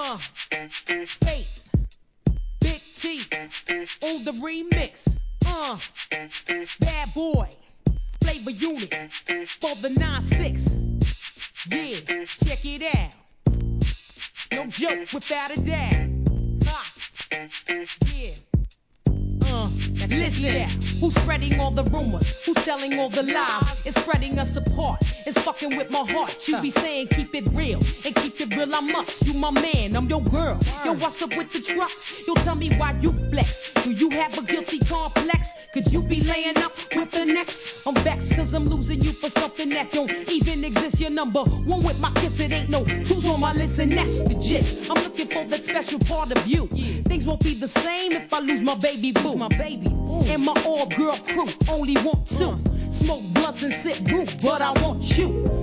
Faith, Big T, on the remix. Bad boy, flavor unit for the 9-6. Yeah, check it out. No joke without a doubt. Yeah. Listen, who's spreading all the rumors? Who's telling all the lies? It's spreading us apart. It's fucking with my heart. You be saying keep it real and keep it real. I must. You my man, I'm your girl. Yo, what's up with the trust? Yo, tell me why you flex. Do you have a guilty complex? Could you be laying up with the next? I'm vexed cause I'm losing you for something that don't even exist. Your number one with my kiss. It ain't no twos on my list and that's the gist. I'm looking for that special part of you. Things won't be the same if I lose my baby boo. My baby and my all-girl crew only want two. Smoke blunts and sit roof, but I want you.